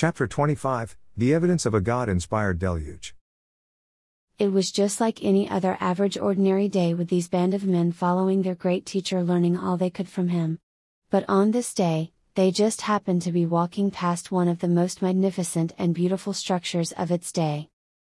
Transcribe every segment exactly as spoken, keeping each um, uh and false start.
Chapter twenty-five, The Evidence of a God-Inspired Deluge. It was just like any other average ordinary day with these band of men following their great teacher, learning all they could from him. But on this day, they just happened to be walking past one of the most magnificent and beautiful structures of its day.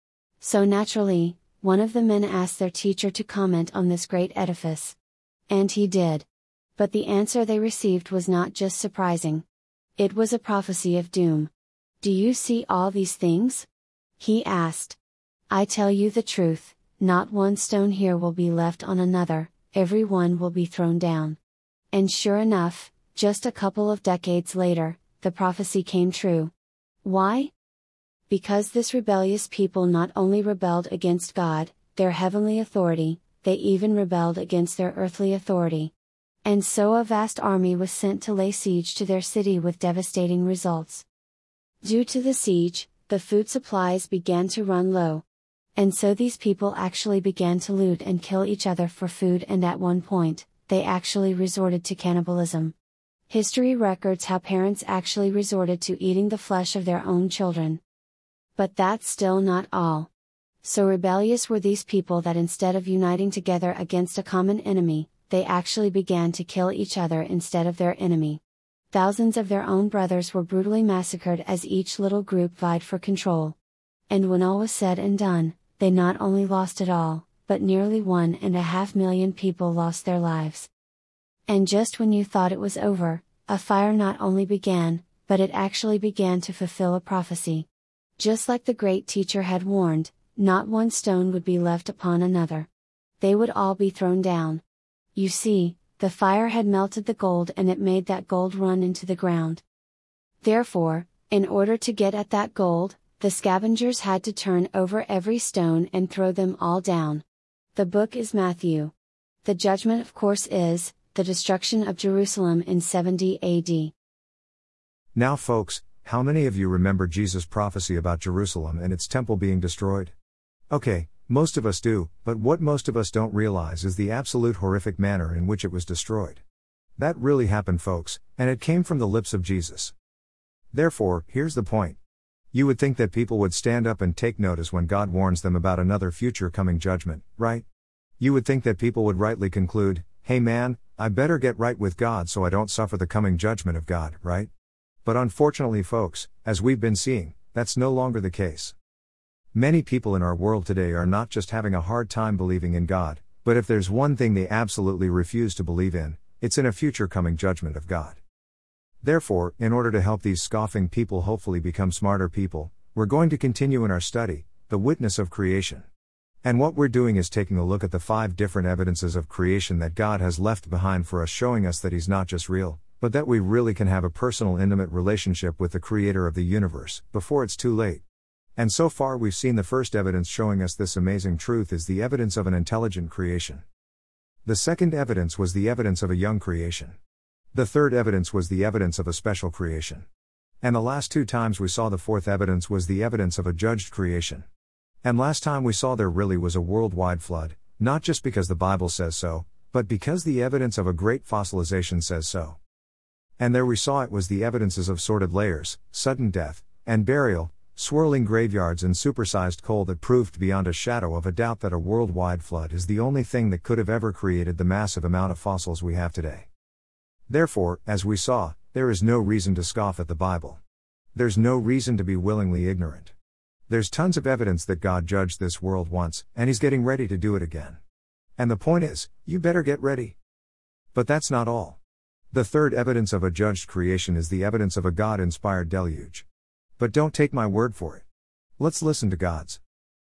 So naturally, one of the men asked their teacher to comment on this great edifice. And he did. But the answer they received was not just surprising. It was a prophecy of doom. "Do you see all these things?" he asked. "I tell you the truth, not one stone here will be left on another, every one will be thrown down." And sure enough, just a couple of decades later, the prophecy came true. Why? Because this rebellious people not only rebelled against God, their heavenly authority, they even rebelled against their earthly authority. And so a vast army was sent to lay siege to their city with devastating results. Due to the siege, the food supplies began to run low. And so these people actually began to loot and kill each other for food, and at one point, they actually resorted to cannibalism. History records how parents actually resorted to eating the flesh of their own children. But that's still not all. So rebellious were these people that instead of uniting together against a common enemy, they actually began to kill each other instead of their enemy. Thousands of their own brothers were brutally massacred as each little group vied for control. And when all was said and done, they not only lost it all, but nearly one and a half million people lost their lives. And just when you thought it was over, a fire not only began, but it actually began to fulfill a prophecy. Just like the great teacher had warned, not one stone would be left upon another. They would all be thrown down. You see, the fire had melted the gold and it made that gold run into the ground. Therefore, in order to get at that gold, the scavengers had to turn over every stone and throw them all down. The book is Matthew. The judgment, of course, is the destruction of Jerusalem in seventy A D. Now folks, how many of you remember Jesus' prophecy about Jerusalem and its temple being destroyed? Okay, most of us do, but what most of us don't realize is the absolute horrific manner in which it was destroyed. That really happened, folks, and it came from the lips of Jesus. Therefore, here's the point. You would think that people would stand up and take notice when God warns them about another future coming judgment, right? You would think that people would rightly conclude, "Hey man, I better get right with God so I don't suffer the coming judgment of God," right? But unfortunately, folks, as we've been seeing, that's no longer the case. Many people in our world today are not just having a hard time believing in God, but if there's one thing they absolutely refuse to believe in, it's in a future coming judgment of God. Therefore, in order to help these scoffing people hopefully become smarter people, we're going to continue in our study, The Witness of Creation. And what we're doing is taking a look at the five different evidences of creation that God has left behind for us, showing us that He's not just real, but that we really can have a personal, intimate relationship with the Creator of the universe, before it's too late. And so far we've seen the first evidence showing us this amazing truth is the evidence of an intelligent creation. The second evidence was the evidence of a young creation. The third evidence was the evidence of a special creation. And the last two times we saw the fourth evidence was the evidence of a judged creation. And last time we saw there really was a worldwide flood, not just because the Bible says so, but because the evidence of a great fossilization says so. And there we saw it was the evidences of sorted layers, sudden death, and burial, swirling graveyards and supersized coal that proved beyond a shadow of a doubt that a worldwide flood is the only thing that could have ever created the massive amount of fossils we have today. Therefore, as we saw, there is no reason to scoff at the Bible. There's no reason to be willingly ignorant. There's tons of evidence that God judged this world once, and He's getting ready to do it again. And the point is, you better get ready. But that's not all. The third evidence of a judged creation is the evidence of a God-inspired deluge. But don't take my word for it. Let's listen to God's.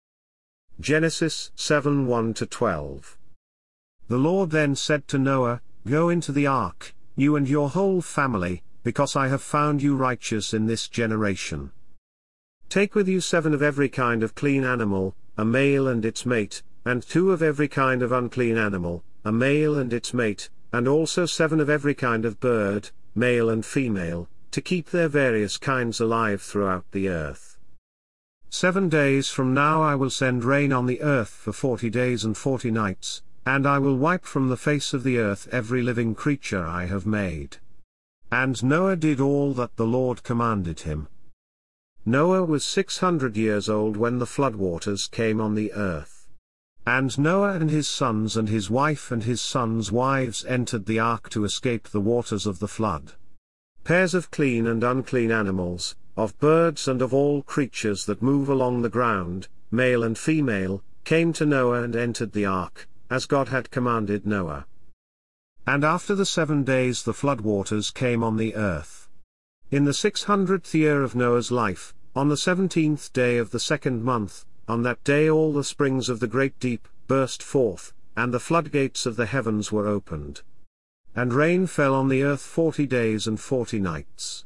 Genesis seven one to twelve. The Lord then said to Noah, "Go into the ark, you and your whole family, because I have found you righteous in this generation. Take with you seven of every kind of clean animal, a male and its mate, and two of every kind of unclean animal, a male and its mate, and also seven of every kind of bird, male and female, to keep their various kinds alive throughout the earth. Seven days from now I will send rain on the earth for forty days and forty nights, and I will wipe from the face of the earth every living creature I have made." And Noah did all that the Lord commanded him. Noah was six hundred years old when the floodwaters came on the earth. And Noah and his sons and his wife and his sons' wives entered the ark to escape the waters of the flood. Pairs of clean and unclean animals, of birds and of all creatures that move along the ground, male and female, came to Noah and entered the ark, as God had commanded Noah. And after the seven days the floodwaters came on the earth. In the six hundredth year of Noah's life, on the seventeenth day of the second month, on that day all the springs of the great deep burst forth, and the floodgates of the heavens were opened. And rain fell on the earth forty days and forty nights.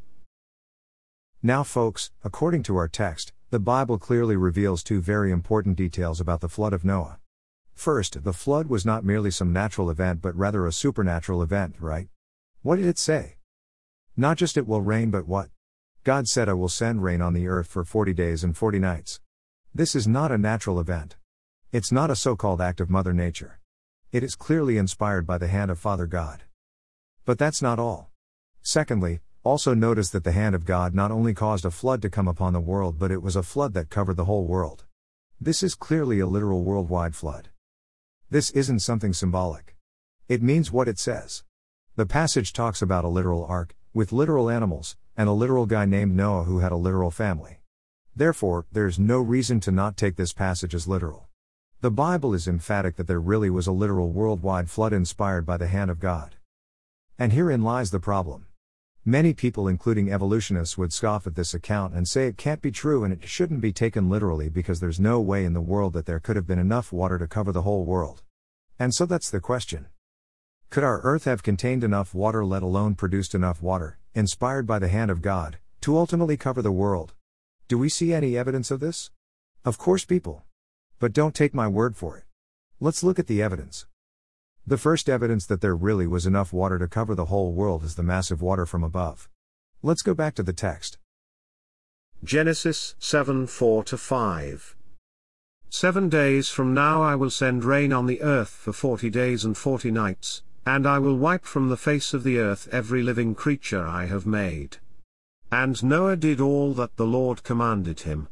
Now folks, according to our text, the Bible clearly reveals two very important details about the flood of Noah. First, the flood was not merely some natural event but rather a supernatural event, right? What did it say? Not just it will rain but what? God said, I will send rain on the earth for forty days and forty nights. This is not a natural event. It's not a so-called act of Mother Nature. It is clearly inspired by the hand of Father God. But that's not all. Secondly, also notice that the hand of God not only caused a flood to come upon the world but it was a flood that covered the whole world. This is clearly a literal worldwide flood. This isn't something symbolic. It means what it says. The passage talks about a literal ark, with literal animals, and a literal guy named Noah who had a literal family. Therefore, there's no reason to not take this passage as literal. The Bible is emphatic that there really was a literal worldwide flood inspired by the hand of God. And herein lies the problem. Many people, including evolutionists, would scoff at this account and say it can't be true and it shouldn't be taken literally because there's no way in the world that there could have been enough water to cover the whole world. And so that's the question. Could our earth have contained enough water, let alone produced enough water, inspired by the hand of God, to ultimately cover the world? Do we see any evidence of this? Of course, people. But don't take my word for it. Let's look at the evidence. The first evidence that there really was enough water to cover the whole world is the massive water from above. Let's go back to the text. Genesis seven four to five. Seven days from now I will send rain on the earth for forty days and forty nights, and I will wipe from the face of the earth every living creature I have made. And Noah did all that the Lord commanded him.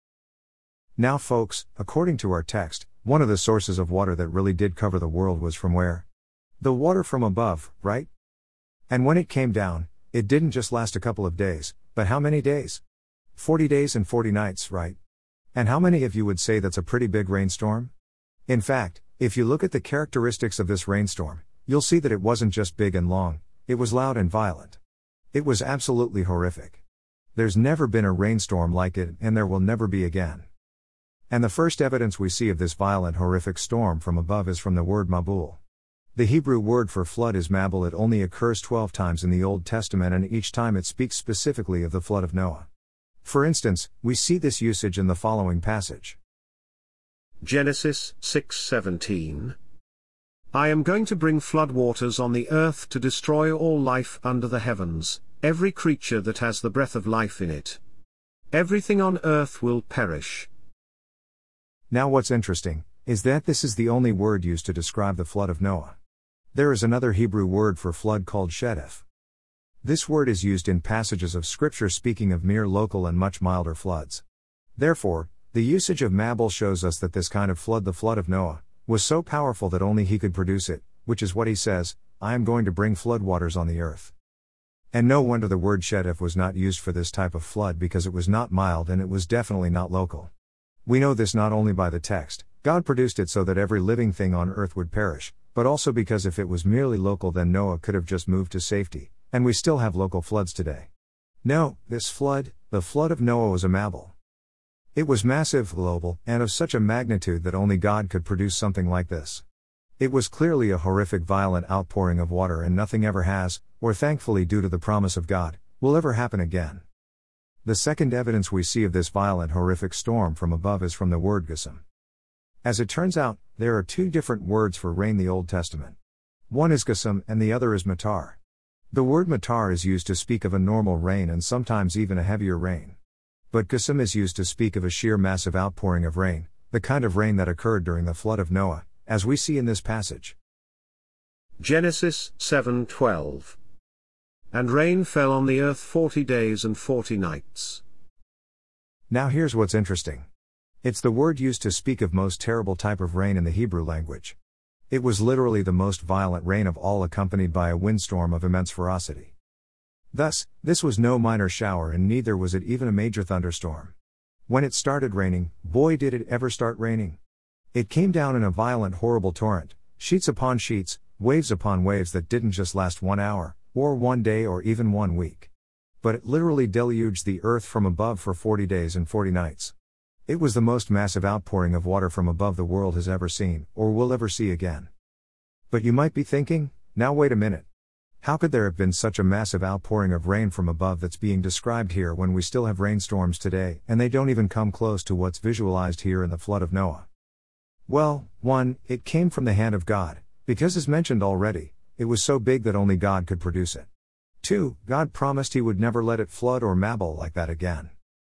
Now folks, according to our text, one of the sources of water that really did cover the world was from where? The water from above, right? And when it came down, it didn't just last a couple of days, but how many days? Forty days and forty nights, right? And how many of you would say that's a pretty big rainstorm? In fact, if you look at the characteristics of this rainstorm, you'll see that it wasn't just big and long, it was loud and violent. It was absolutely horrific. There's never been a rainstorm like it, and there will never be again. And the first evidence we see of this violent, horrific storm from above is from the word Mabul. The Hebrew word for flood is Mabul. It only occurs twelve times in the Old Testament, and each time it speaks specifically of the flood of Noah. For instance, we see this usage in the following passage. Genesis six seventeen. I am going to bring floodwaters on the earth to destroy all life under the heavens, every creature that has the breath of life in it. Everything on earth will perish. Now what's interesting, is that this is the only word used to describe the flood of Noah. There is another Hebrew word for flood called shedef. This word is used in passages of Scripture speaking of mere local and much milder floods. Therefore, the usage of Mabul shows us that this kind of flood, the flood of Noah, was so powerful that only he could produce it, which is what he says, I am going to bring floodwaters on the earth. And no wonder the word shedef was not used for this type of flood, because it was not mild and it was definitely not local. We know this not only by the text, God produced it so that every living thing on earth would perish, but also because if it was merely local then Noah could have just moved to safety, and we still have local floods today. No, this flood, the flood of Noah, was a Mabul. It was massive, global, and of such a magnitude that only God could produce something like this. It was clearly a horrific, violent outpouring of water, and nothing ever has, or thankfully due to the promise of God, will ever happen again. The second evidence we see of this violent, horrific storm from above is from the word Gesem. As it turns out, there are two different words for rain in the Old Testament. One is Gesem and the other is matar. The word matar is used to speak of a normal rain and sometimes even a heavier rain. But Gesem is used to speak of a sheer massive outpouring of rain, the kind of rain that occurred during the flood of Noah, as we see in this passage. Genesis seven twelve. And rain fell on the earth forty days and forty nights. Now here's what's interesting. It's the word used to speak of most terrible type of rain in the Hebrew language. It was literally the most violent rain of all, accompanied by a windstorm of immense ferocity. Thus, this was no minor shower, and neither was it even a major thunderstorm. When it started raining, boy did it ever start raining. It came down in a violent, horrible torrent, sheets upon sheets, waves upon waves that didn't just last one hour, or one day, or even one week. But it literally deluged the earth from above for forty days and forty nights. It was the most massive outpouring of water from above the world has ever seen, or will ever see again. But you might be thinking, now wait a minute. How could there have been such a massive outpouring of rain from above that's being described here when we still have rainstorms today, and they don't even come close to what's visualized here in the flood of Noah? Well, one, it came from the hand of God, because as mentioned already, it was so big that only God could produce it. Two, God promised He would never let it flood or mabble like that again.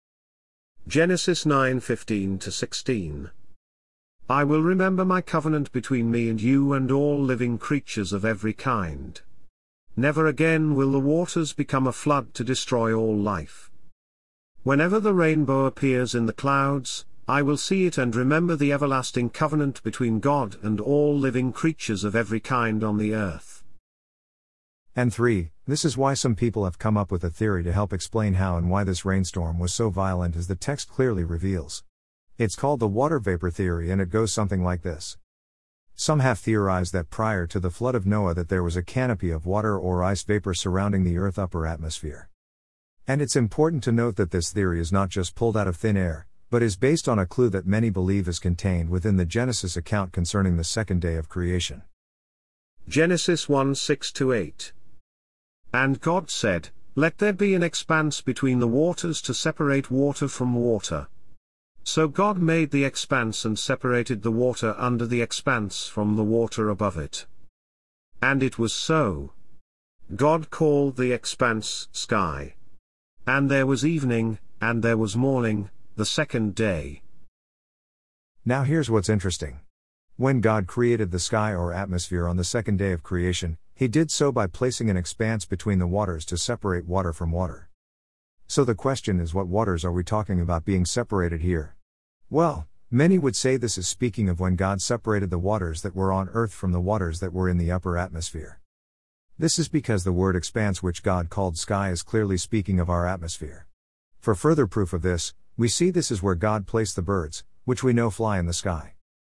Genesis nine fifteen to sixteen. I will remember my covenant between me and you and all living creatures of every kind. Never again will the waters become a flood to destroy all life. Whenever the rainbow appears in the clouds, I will see it and remember the everlasting covenant between God and all living creatures of every kind on the earth. And three, this is why some people have come up with a theory to help explain how and why this rainstorm was so violent, as the text clearly reveals. It's called the water vapor theory, and it goes something like this. Some have theorized that prior to the flood of Noah that there was a canopy of water or ice vapor surrounding the Earth's upper atmosphere. And it's important to note that this theory is not just pulled out of thin air, but is based on a clue that many believe is contained within the Genesis account concerning the second day of creation. Genesis one six to eight. And God said, Let there be an expanse between the waters to separate water from water. So God made the expanse and separated the water under the expanse from the water above it. And it was so. God called the expanse sky. And there was evening, and there was morning, the second day. Now here's what's interesting. When God created the sky or atmosphere on the second day of creation, He did so by placing an expanse between the waters to separate water from water. So the question is, what waters are we talking about being separated here? Well, many would say this is speaking of when God separated the waters that were on earth from the waters that were in the upper atmosphere. This is because the word expanse, which God called sky, is clearly speaking of our atmosphere. For further proof of this, we see this is where God placed the birds, which we know fly in the sky.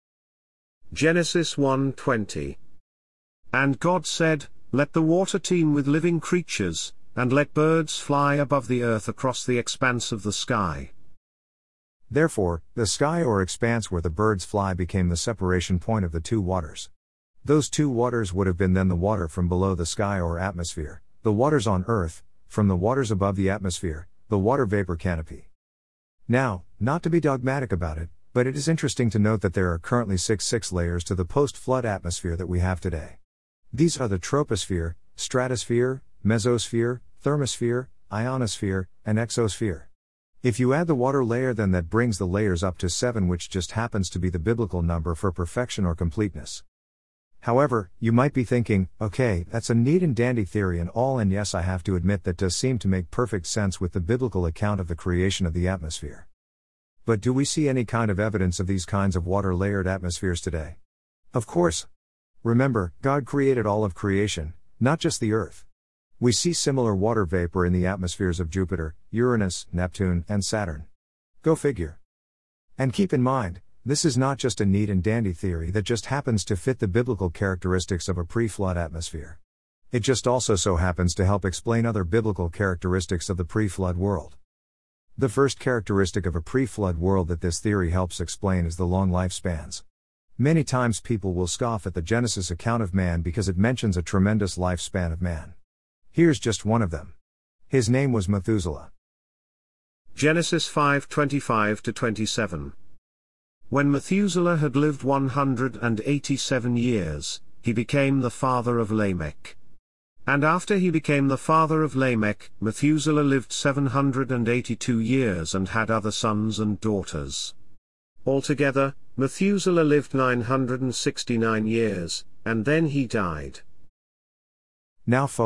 Genesis one twenty. And God said, Let the water teem with living creatures, and let birds fly above the earth across the expanse of the sky. Therefore, the sky or expanse where the birds fly became the separation point of the two waters. Those two waters would have been then the water from below the sky or atmosphere, the waters on earth, from the waters above the atmosphere, the water vapor canopy. Now, not to be dogmatic about it, but it is interesting to note that there are currently six six layers to the post-flood atmosphere that we have today. These are the troposphere, stratosphere, mesosphere, thermosphere, ionosphere, and exosphere. If you add the water layer, then that brings the layers up to seven, which just happens to be the biblical number for perfection or completeness. However, you might be thinking, okay, that's a neat and dandy theory and all, and yes, I have to admit that does seem to make perfect sense with the biblical account of the creation of the atmosphere. But do we see any kind of evidence of these kinds of water-layered atmospheres today? Of course. Remember, God created all of creation, not just the earth. We see similar water vapor in the atmospheres of Jupiter, Uranus, Neptune, and Saturn. Go figure. And keep in mind, this is not just a neat and dandy theory that just happens to fit the biblical characteristics of a pre-flood atmosphere. It just also so happens to help explain other biblical characteristics of the pre-flood world. The first characteristic of a pre-flood world that this theory helps explain is the long lifespans. Many times people will scoff at the Genesis account of man because it mentions a tremendous lifespan of man. Here's just one of them. His name was Methuselah. Genesis five twenty-five to twenty-seven. When Methuselah had lived one hundred eighty-seven years, he became the father of Lamech. And after he became the father of Lamech, Methuselah lived seven hundred eighty-two years and had other sons and daughters. Altogether, Methuselah lived nine hundred sixty-nine years, and then he died. Now folks,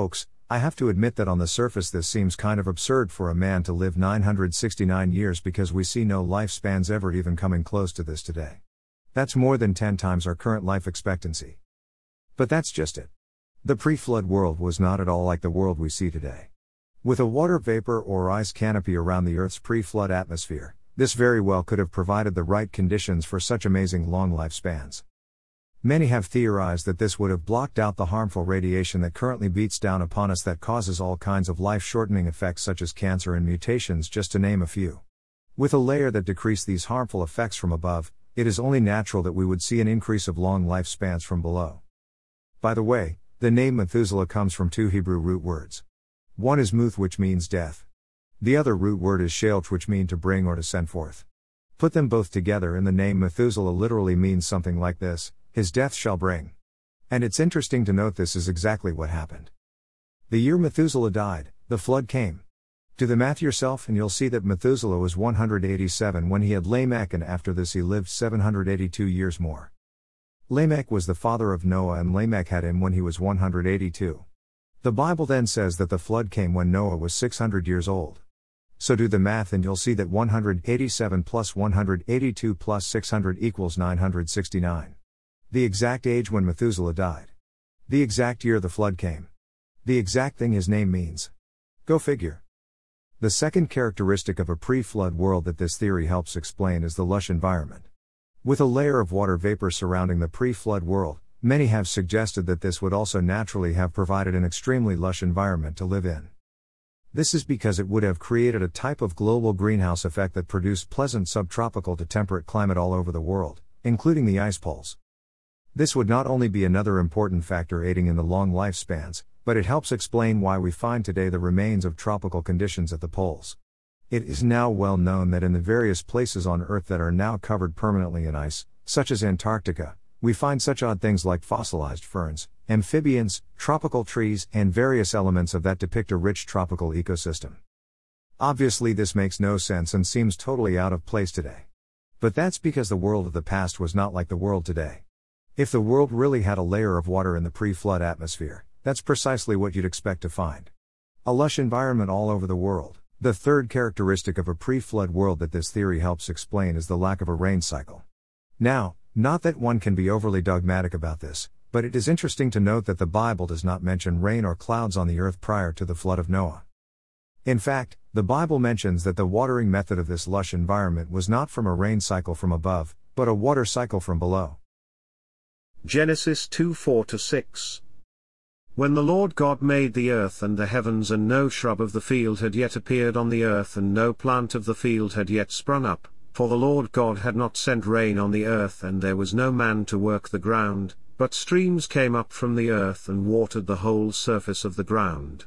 I have to admit that on the surface this seems kind of absurd for a man to live nine hundred sixty-nine years, because we see no lifespans ever even coming close to this today. That's more than ten times our current life expectancy. But that's just it. The pre-flood world was not at all like the world we see today. With a water vapor or ice canopy around the Earth's pre-flood atmosphere, this very well could have provided the right conditions for such amazing long lifespans. Many have theorized that this would have blocked out the harmful radiation that currently beats down upon us, that causes all kinds of life-shortening effects such as cancer and mutations, just to name a few. With a layer that decreased these harmful effects from above, it is only natural that we would see an increase of long lifespans from below. By the way, the name Methuselah comes from two Hebrew root words. One is muth, which means death. The other root word is shelch, which mean to bring or to send forth. Put them both together and the name Methuselah literally means something like this: his death shall bring. And it's interesting to note this is exactly what happened. The year Methuselah died, the flood came. Do the math yourself and you'll see that Methuselah was one hundred eighty-seven when he had Lamech, and after this he lived seven hundred eighty-two years more. Lamech was the father of Noah, and Lamech had him when he was one hundred eighty-two. The Bible then says that the flood came when Noah was six hundred years old. So do the math and you'll see that one hundred eighty-seven plus one hundred eighty-two plus six hundred equals nine hundred sixty-nine. The exact age when Methuselah died. The exact year the flood came. The exact thing his name means. Go figure. The second characteristic of a pre-flood world that this theory helps explain is the lush environment. With a layer of water vapor surrounding the pre-flood world, many have suggested that this would also naturally have provided an extremely lush environment to live in. This is because it would have created a type of global greenhouse effect that produced pleasant subtropical to temperate climate all over the world, including the ice poles. This would not only be another important factor aiding in the long lifespans, but it helps explain why we find today the remains of tropical conditions at the poles. It is now well known that in the various places on Earth that are now covered permanently in ice, such as Antarctica, we find such odd things like fossilized ferns, amphibians, tropical trees, and various elements of that depict a rich tropical ecosystem. Obviously this makes no sense and seems totally out of place today. But that's because the world of the past was not like the world today. If the world really had a layer of water in the pre-flood atmosphere, that's precisely what you'd expect to find. A lush environment all over the world. The third characteristic of a pre-flood world that this theory helps explain is the lack of a rain cycle. Now, not that one can be overly dogmatic about this, but it is interesting to note that the Bible does not mention rain or clouds on the earth prior to the flood of Noah. In fact, the Bible mentions that the watering method of this lush environment was not from a rain cycle from above, but a water cycle from below. Genesis two four to six. When the Lord God made the earth and the heavens, and no shrub of the field had yet appeared on the earth, and no plant of the field had yet sprung up, for the Lord God had not sent rain on the earth, and there was no man to work the ground, but streams came up from the earth and watered the whole surface of the ground.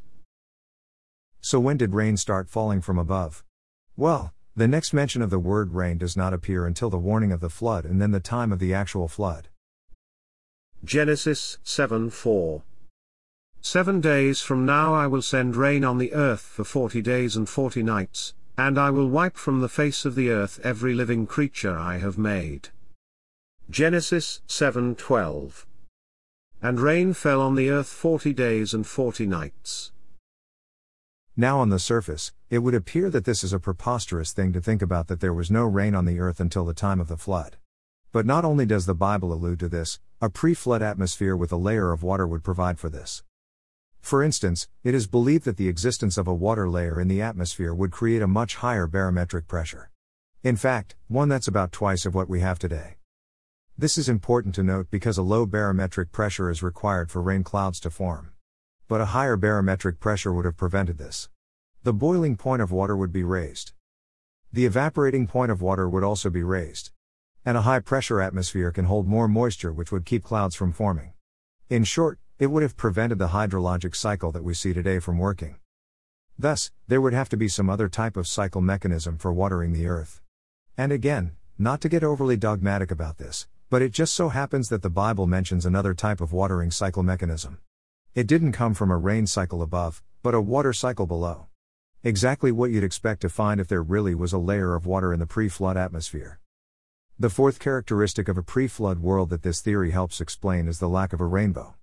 So when did rain start falling from above? Well, the next mention of the word rain does not appear until the warning of the flood and then the time of the actual flood. Genesis seven four. Seven days from now I will send rain on the earth for forty days and forty nights, and I will wipe from the face of the earth every living creature I have made. Genesis seven twelve. And rain fell on the earth forty days and forty nights. Now on the surface, it would appear that this is a preposterous thing to think about, that there was no rain on the earth until the time of the flood. But not only does the Bible allude to this, a pre-flood atmosphere with a layer of water would provide for this. For instance, it is believed that the existence of a water layer in the atmosphere would create a much higher barometric pressure. In fact, one that's about twice of what we have today. This is important to note because a low barometric pressure is required for rain clouds to form. But a higher barometric pressure would have prevented this. The boiling point of water would be raised. The evaporating point of water would also be raised. And a high pressure atmosphere can hold more moisture, which would keep clouds from forming. In short, it would have prevented the hydrologic cycle that we see today from working. Thus, there would have to be some other type of cycle mechanism for watering the earth. And again, not to get overly dogmatic about this, but it just so happens that the Bible mentions another type of watering cycle mechanism. It didn't come from a rain cycle above, but a water cycle below. Exactly what you'd expect to find if there really was a layer of water in the pre-flood atmosphere. The fourth characteristic of a pre-flood world that this theory helps explain is the lack of a rainbow.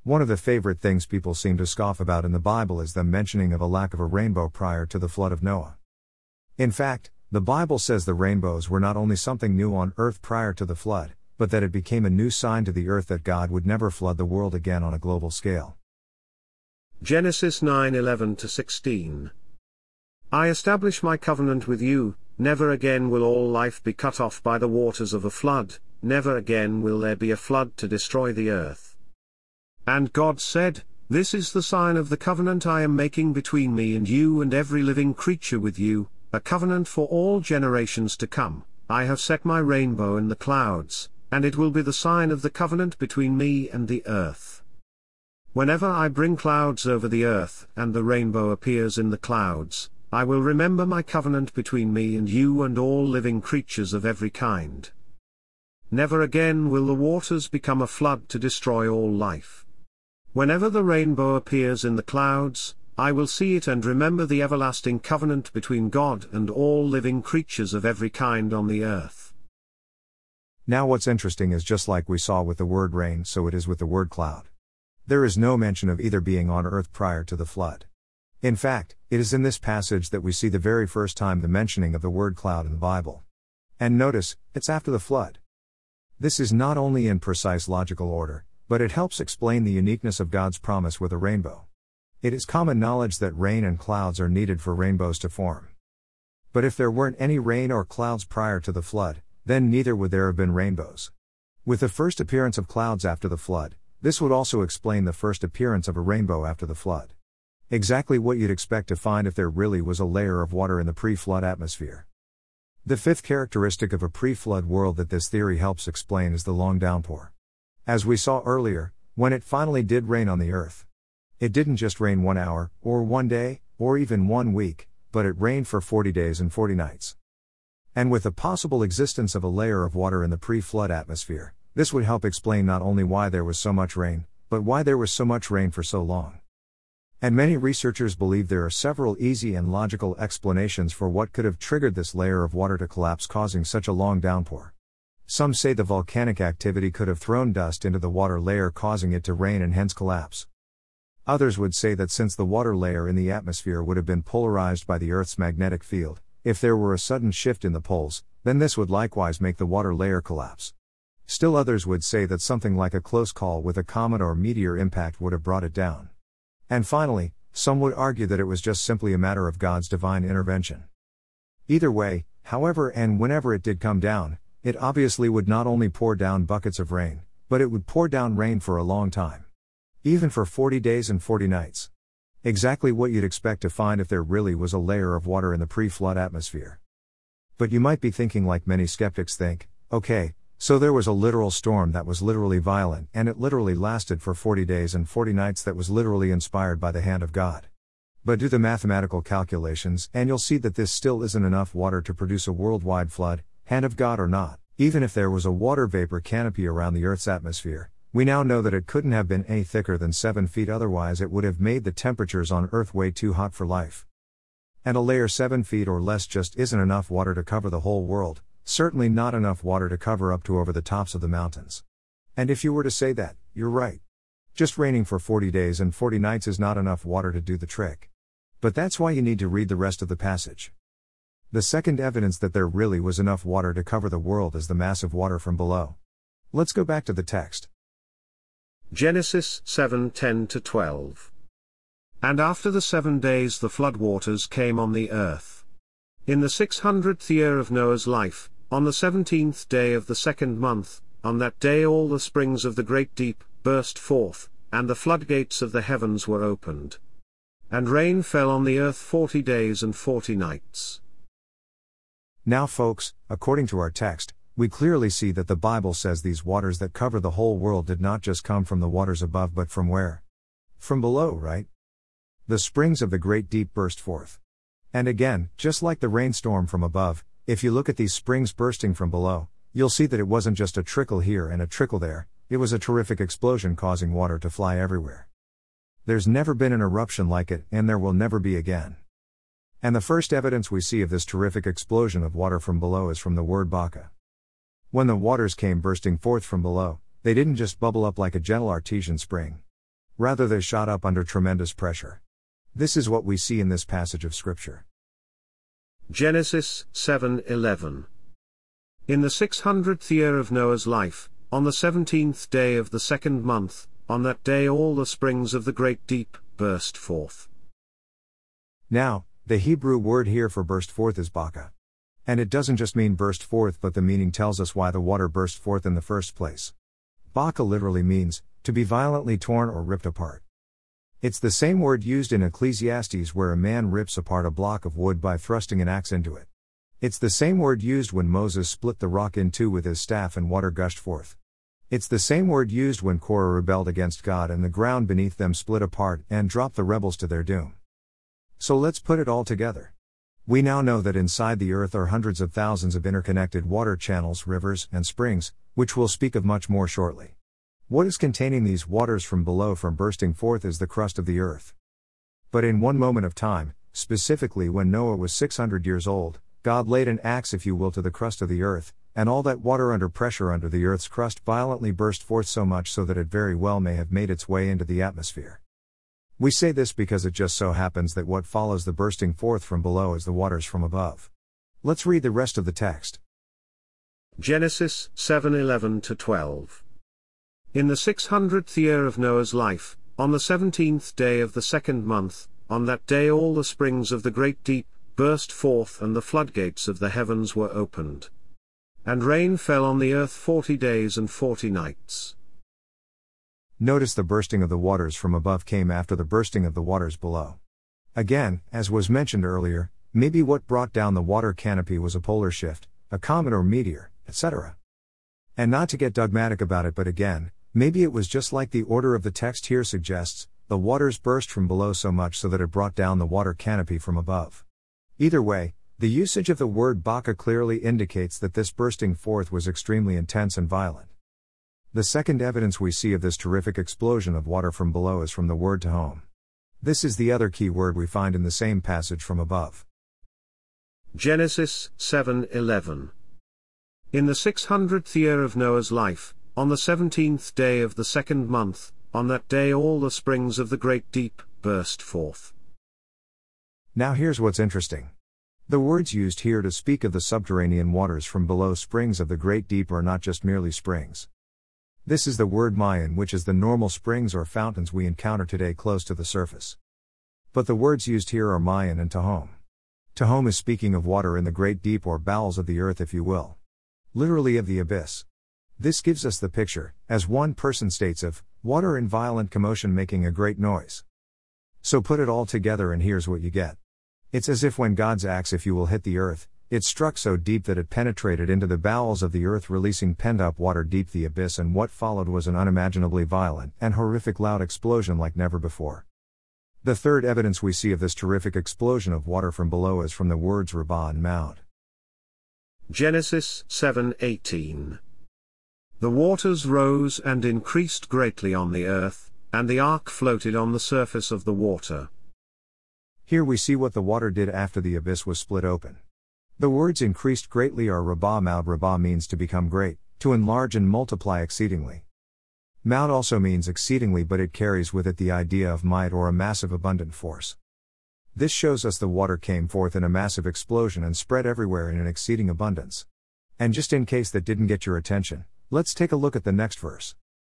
One of the favorite things people seem to scoff about in the Bible is the mentioning of a lack of a rainbow prior to the flood of Noah. In fact, the Bible says the rainbows were not only something new on earth prior to the flood, but that it became a new sign to the earth that God would never flood the world again on a global scale. Genesis nine eleven to sixteen. I establish my covenant with you, never again will all life be cut off by the waters of a flood, never again will there be a flood to destroy the earth. And God said, This is the sign of the covenant I am making between me and you and every living creature with you, a covenant for all generations to come. I have set my rainbow in the clouds, and it will be the sign of the covenant between me and the earth. Whenever I bring clouds over the earth, and the rainbow appears in the clouds, I will remember my covenant between me and you and all living creatures of every kind. Never again will the waters become a flood to destroy all life. Whenever the rainbow appears in the clouds, I will see it and remember the everlasting covenant between God and all living creatures of every kind on the earth. Now what's interesting is just like we saw with the word rain, so it is with the word cloud. There is no mention of either being on earth prior to the flood. In fact, it is in this passage that we see the very first time the mentioning of the word cloud in the Bible. And notice, it's after the flood. This is not only in precise logical order, but it helps explain the uniqueness of God's promise with a rainbow. It is common knowledge that rain and clouds are needed for rainbows to form. But if there weren't any rain or clouds prior to the flood, then neither would there have been rainbows. With the first appearance of clouds after the flood, this would also explain the first appearance of a rainbow after the flood. Exactly what you'd expect to find if there really was a layer of water in the pre-flood atmosphere. The fifth characteristic of a pre-flood world that this theory helps explain is the long downpour. As we saw earlier, when it finally did rain on the earth, it didn't just rain one hour, or one day, or even one week, but it rained for forty days and forty nights. And with the possible existence of a layer of water in the pre-flood atmosphere, this would help explain not only why there was so much rain, but why there was so much rain for so long. And many researchers believe there are several easy and logical explanations for what could have triggered this layer of water to collapse, causing such a long downpour. Some say the volcanic activity could have thrown dust into the water layer, causing it to rain and hence collapse. Others would say that since the water layer in the atmosphere would have been polarized by the Earth's magnetic field, if there were a sudden shift in the poles, then this would likewise make the water layer collapse. Still others would say that something like a close call with a comet or meteor impact would have brought it down. And finally, some would argue that it was just simply a matter of God's divine intervention. Either way, however and whenever it did come down, it obviously would not only pour down buckets of rain, but it would pour down rain for a long time. Even for forty days and forty nights. Exactly what you'd expect to find if there really was a layer of water in the pre-flood atmosphere. But you might be thinking, like many skeptics think, okay, so there was a literal storm that was literally violent, and it literally lasted for forty days and forty nights, that was literally inspired by the hand of God. But do the mathematical calculations, and you'll see that this still isn't enough water to produce a worldwide flood, hand of God or not. Even if there was a water vapor canopy around the Earth's atmosphere, we now know that it couldn't have been any thicker than seven feet, otherwise it would have made the temperatures on Earth way too hot for life. And a layer seven feet or less just isn't enough water to cover the whole world, certainly not enough water to cover up to over the tops of the mountains. And if you were to say that, you're right. Just raining for forty days and forty nights is not enough water to do the trick. But that's why you need to read the rest of the passage. The second evidence that there really was enough water to cover the world is the massive water from below. Let's go back to the text. Genesis seven ten to twelve. And after the seven days the flood waters came on the earth. In the six hundredth year of Noah's life, on the seventeenth day of the second month, on that day all the springs of the great deep burst forth, and the floodgates of the heavens were opened. And rain fell on the earth forty days and forty nights. Now folks, according to our text, we clearly see that the Bible says these waters that cover the whole world did not just come from the waters above, but from where? From below, right? The springs of the great deep burst forth. And again, just like the rainstorm from above, if you look at these springs bursting from below, you'll see that it wasn't just a trickle here and a trickle there, it was a terrific explosion causing water to fly everywhere. There's never been an eruption like it, and there will never be again. And the first evidence we see of this terrific explosion of water from below is from the word baka. When the waters came bursting forth from below, they didn't just bubble up like a gentle artesian spring. Rather, they shot up under tremendous pressure. This is what we see in this passage of Scripture. Genesis seven eleven. In the six hundredth year of Noah's life, on the seventeenth day of the second month, on that day all the springs of the great deep burst forth. Now, the Hebrew word here for burst forth is baka. And it doesn't just mean burst forth, but the meaning tells us why the water burst forth in the first place. Baka literally means, to be violently torn or ripped apart. It's the same word used in Ecclesiastes where a man rips apart a block of wood by thrusting an axe into it. It's the same word used when Moses split the rock in two with his staff and water gushed forth. It's the same word used when Korah rebelled against God and the ground beneath them split apart and dropped the rebels to their doom. So let's put it all together. We now know that inside the earth are hundreds of thousands of interconnected water channels, rivers, and springs, which we'll speak of much more shortly. What is containing these waters from below from bursting forth is the crust of the earth. But in one moment of time, specifically when Noah was six hundred years old, God laid an axe, if you will, to the crust of the earth, and all that water under pressure under the earth's crust violently burst forth, so much so that it very well may have made its way into the atmosphere. We say this because it just so happens that what follows the bursting forth from below is the waters from above. Let's read the rest of the text. Genesis seven eleven to twelve. In the six hundredth year of Noah's life, on the seventeenth day of the second month, on that day all the springs of the great deep burst forth and the floodgates of the heavens were opened. And rain fell on the earth forty days and forty nights. Notice the bursting of the waters from above came after the bursting of the waters below. Again, as was mentioned earlier, maybe what brought down the water canopy was a polar shift, a comet or meteor, et cetera. And not to get dogmatic about it, but again, maybe it was just like the order of the text here suggests, the waters burst from below so much so that it brought down the water canopy from above. Either way, the usage of the word baka clearly indicates that this bursting forth was extremely intense and violent. The second evidence we see of this terrific explosion of water from below is from the word tahom. This is the other key word we find in the same passage from above. Genesis seven eleven. In the six hundredth year of Noah's life, on the seventeenth day of the second month, on that day all the springs of the great deep burst forth. Now here's what's interesting. The words used here to speak of the subterranean waters from below springs of the great deep are not just merely springs. This is the word Mayan, which is the normal springs or fountains we encounter today close to the surface. But the words used here are Mayan and tahom. Tahom is speaking of water in the great deep or bowels of the earth, if you will. Literally of the abyss. This gives us the picture, as one person states, of water in violent commotion making a great noise. So put it all together and here's what you get. It's as if when God's axe, if you will, hit the earth, it struck so deep that it penetrated into the bowels of the earth, releasing pent-up water deep the abyss, and what followed was an unimaginably violent and horrific loud explosion like never before. The third evidence we see of this terrific explosion of water from below is from the words Rabbah and Maud. Genesis seven eighteen. The waters rose and increased greatly on the earth, and the ark floated on the surface of the water. Here we see what the water did after the abyss was split open. The words increased greatly are Rabbah Maud. Rabbah means to become great, to enlarge and multiply exceedingly. Maud also means exceedingly, but it carries with it the idea of might or a massive abundant force. This shows us the water came forth in a massive explosion and spread everywhere in an exceeding abundance. And just in case that didn't get your attention, let's take a look at the next verse.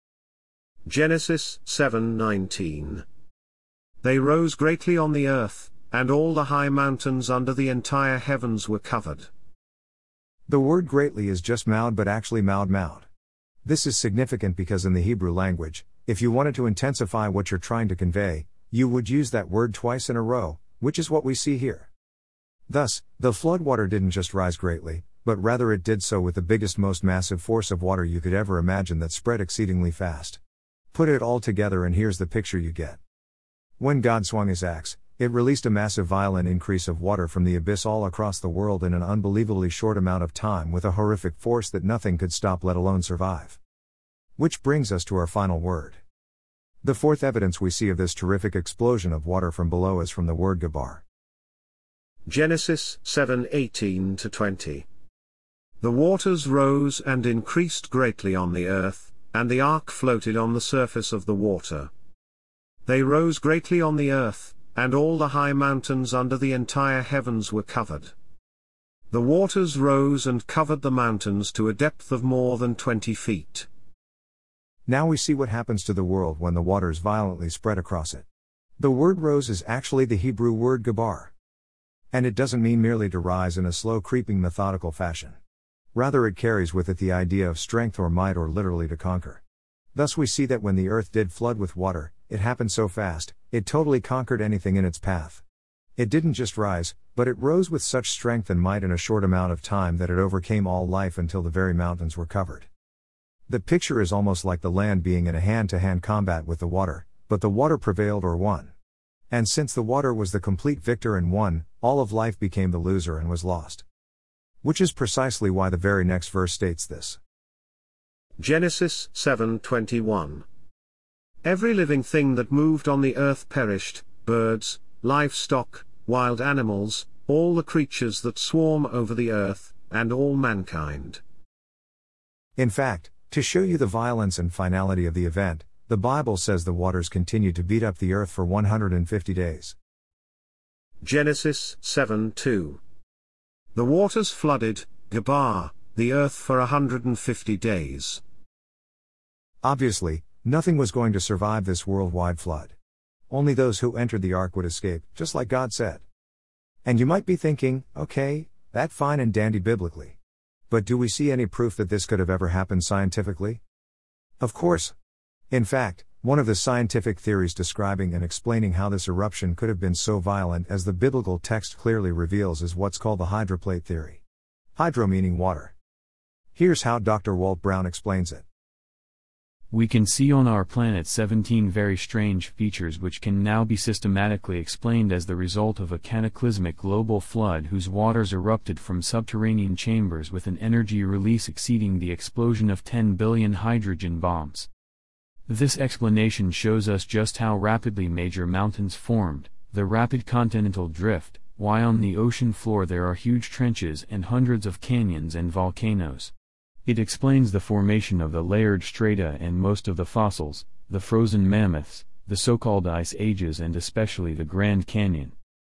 Genesis seven nineteen. They rose greatly on the earth, and all the high mountains under the entire heavens were covered. The word greatly is just Maud, but actually Maud Maud. This is significant because in the Hebrew language, if you wanted to intensify what you're trying to convey, you would use that word twice in a row, which is what we see here. Thus, the floodwater didn't just rise greatly, but rather it did so with the biggest, most massive force of water you could ever imagine that spread exceedingly fast. Put it all together and here's the picture you get. When God swung his axe, it released a massive violent increase of water from the abyss all across the world in an unbelievably short amount of time with a horrific force that nothing could stop, let alone survive. Which brings us to our final word. The fourth evidence we see of this terrific explosion of water from below is from the word Gabar. Genesis seven eighteen to twenty. The waters rose and increased greatly on the earth, and the ark floated on the surface of the water. They rose greatly on the earth, and all the high mountains under the entire heavens were covered. The waters rose and covered the mountains to a depth of more than twenty feet. Now we see what happens to the world when the waters violently spread across it. The word rose is actually the Hebrew word gabar. And it doesn't mean merely to rise in a slow creeping methodical fashion. Rather it carries with it the idea of strength or might, or literally to conquer. Thus we see that when the earth did flood with water, it happened so fast, it totally conquered anything in its path. It didn't just rise, but it rose with such strength and might in a short amount of time that it overcame all life until the very mountains were covered. The picture is almost like the land being in a hand-to-hand combat with the water, but the water prevailed or won. And since the water was the complete victor and won, all of life became the loser and was lost. Which is precisely why the very next verse states this. Genesis seven twenty-one. Every living thing that moved on the earth perished, birds, livestock, wild animals, all the creatures that swarm over the earth, and all mankind. In fact, to show you the violence and finality of the event, the Bible says the waters continued to beat up the earth for one hundred fifty days. Genesis seven two. The waters flooded, Gabar, the earth for a hundred and fifty days. Obviously, nothing was going to survive this worldwide flood. Only those who entered the ark would escape, just like God said. And you might be thinking, okay, that's fine and dandy biblically. But do we see any proof that this could have ever happened scientifically? Of course. In fact, one of the scientific theories describing and explaining how this eruption could have been so violent as the biblical text clearly reveals is what's called the hydroplate theory. Hydro meaning water. Here's how Doctor Walt Brown explains it. We can see on our planet seventeen very strange features which can now be systematically explained as the result of a cataclysmic global flood whose waters erupted from subterranean chambers with an energy release exceeding the explosion of ten billion hydrogen bombs. This explanation shows us just how rapidly major mountains formed, the rapid continental drift, why on the ocean floor there are huge trenches and hundreds of canyons and volcanoes. It explains the formation of the layered strata and most of the fossils, the frozen mammoths, the so-called ice ages and especially the Grand Canyon.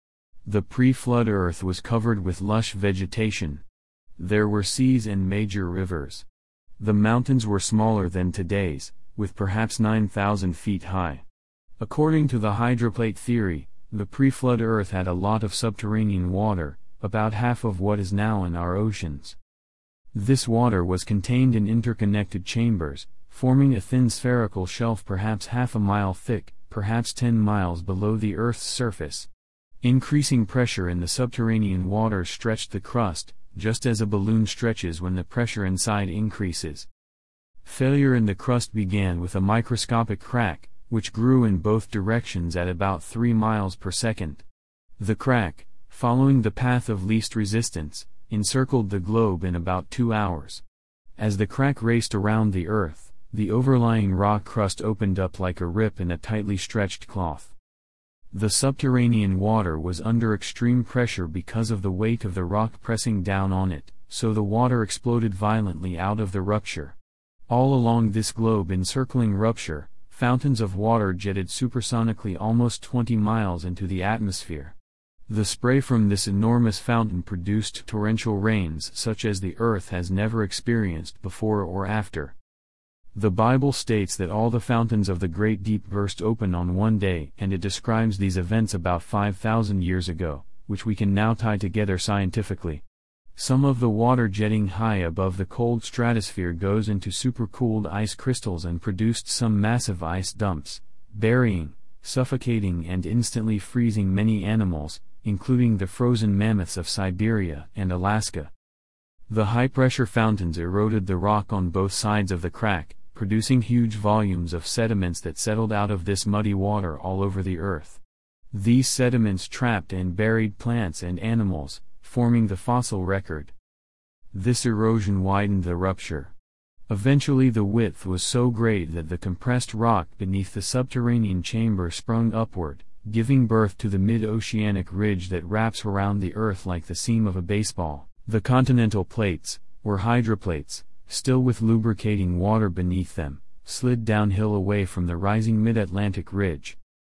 The pre-flood Earth was covered with lush vegetation. There were seas and major rivers. The mountains were smaller than today's, with perhaps nine thousand feet high. According to the hydroplate theory, the pre-flood Earth had a lot of subterranean water, about half of what is now in our oceans. This water was contained in interconnected chambers, forming a thin spherical shelf perhaps half a mile thick, perhaps ten miles below the Earth's surface. Increasing pressure in the subterranean water stretched the crust, just as a balloon stretches when the pressure inside increases. Failure in the crust began with a microscopic crack, which grew in both directions at about three miles per second. The crack, following the path of least resistance, encircled the globe in about two hours. As the crack raced around the Earth, the overlying rock crust opened up like a rip in a tightly stretched cloth. The subterranean water was under extreme pressure because of the weight of the rock pressing down on it, so the water exploded violently out of the rupture. All along this globe encircling rupture, fountains of water jetted supersonically almost twenty miles into the atmosphere. The spray from this enormous fountain produced torrential rains such as the Earth has never experienced before or after. The Bible states that all the fountains of the great deep burst open on one day, and it describes these events about five thousand years ago, which we can now tie together scientifically. Some of the water jetting high above the cold stratosphere goes into supercooled ice crystals and produced some massive ice dumps, burying, suffocating and instantly freezing many animals, including the frozen mammoths of Siberia and Alaska. The high-pressure fountains eroded the rock on both sides of the crack, producing huge volumes of sediments that settled out of this muddy water all over the Earth. These sediments trapped and buried plants and animals, forming the fossil record. This erosion widened the rupture. Eventually the width was so great that the compressed rock beneath the subterranean chamber sprung upward, giving birth to the mid-oceanic ridge that wraps around the Earth like the seam of a baseball. The continental plates, or hydroplates, still with lubricating water beneath them, slid downhill away from the rising mid-Atlantic ridge.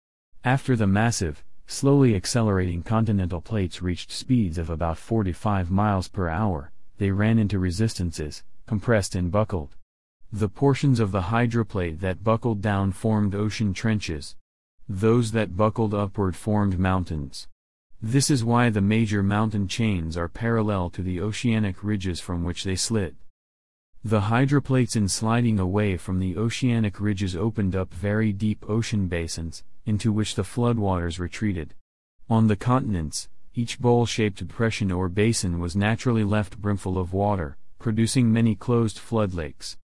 After the massive, slowly accelerating continental plates reached speeds of about forty-five miles per hour, they ran into resistances, compressed and buckled. The portions of the hydroplate that buckled down formed ocean trenches. Those that buckled upward formed mountains. This is why the major mountain chains are parallel to the oceanic ridges from which they slid. The hydroplates in sliding away from the oceanic ridges opened up very deep ocean basins, into which the floodwaters retreated. On the continents, each bowl-shaped depression or basin was naturally left brimful of water, producing many closed flood lakes.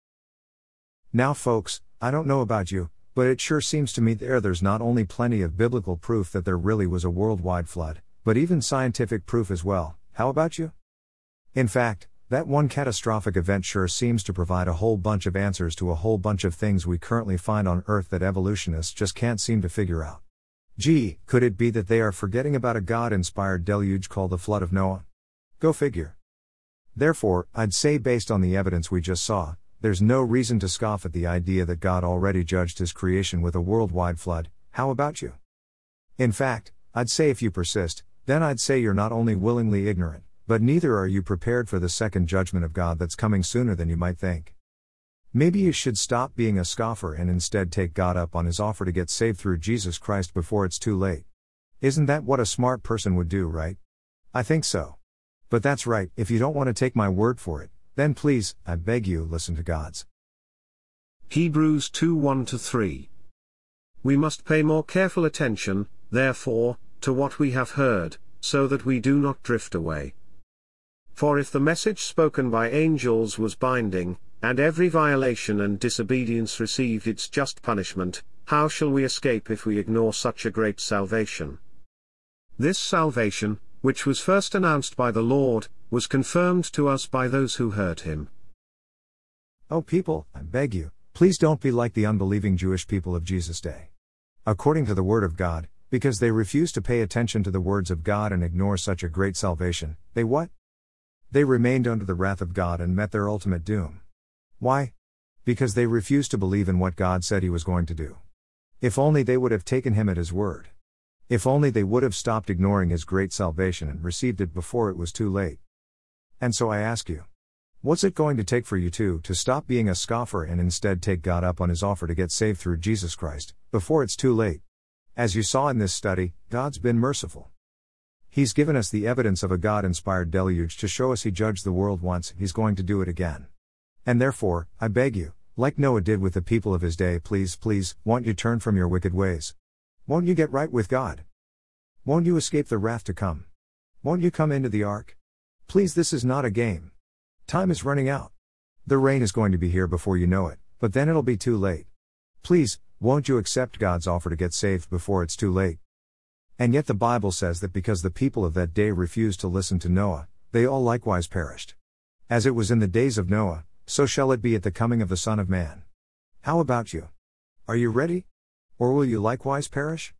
Now folks, I don't know about you, but it sure seems to me there there's not only plenty of biblical proof that there really was a worldwide flood, but even scientific proof as well. How about you? In fact, that one catastrophic event sure seems to provide a whole bunch of answers to a whole bunch of things we currently find on Earth that evolutionists just can't seem to figure out. Gee, could it be that they are forgetting about a God-inspired deluge called the Flood of Noah? Go figure. Therefore, I'd say based on the evidence we just saw, there's no reason to scoff at the idea that God already judged his creation with a worldwide flood. How about you? In fact, I'd say if you persist, then I'd say you're not only willingly ignorant, but neither are you prepared for the second judgment of God that's coming sooner than you might think. Maybe you should stop being a scoffer and instead take God up on his offer to get saved through Jesus Christ before it's too late. Isn't that what a smart person would do, right? I think so. But that's right, if you don't want to take my word for it, then please, I beg you, listen to God's. Hebrews two one to three. We must pay more careful attention, therefore, to what we have heard, so that we do not drift away. For if the message spoken by angels was binding, and every violation and disobedience received its just punishment, how shall we escape if we ignore such a great salvation? This salvation, which was first announced by the Lord, was confirmed to us by those who heard him. Oh people, I beg you, please don't be like the unbelieving Jewish people of Jesus' day. According to the Word of God, because they refused to pay attention to the words of God and ignore such a great salvation, they what? They remained under the wrath of God and met their ultimate doom. Why? Because they refused to believe in what God said he was going to do. If only they would have taken him at his word. If only they would have stopped ignoring his great salvation and received it before it was too late. And so I ask you, what's it going to take for you two to stop being a scoffer and instead take God up on his offer to get saved through Jesus Christ, before it's too late? As you saw in this study, God's been merciful. He's given us the evidence of a God-inspired deluge to show us he judged the world once, he's going to do it again. And therefore, I beg you, like Noah did with the people of his day, please, please, won't you turn from your wicked ways? Won't you get right with God? Won't you escape the wrath to come? Won't you come into the ark? Please, this is not a game. Time is running out. The rain is going to be here before you know it, but then it'll be too late. Please, won't you accept God's offer to get saved before it's too late? And yet the Bible says that because the people of that day refused to listen to Noah, they all likewise perished. As it was in the days of Noah, so shall it be at the coming of the Son of Man. How about you? Are you ready? Or will you likewise perish?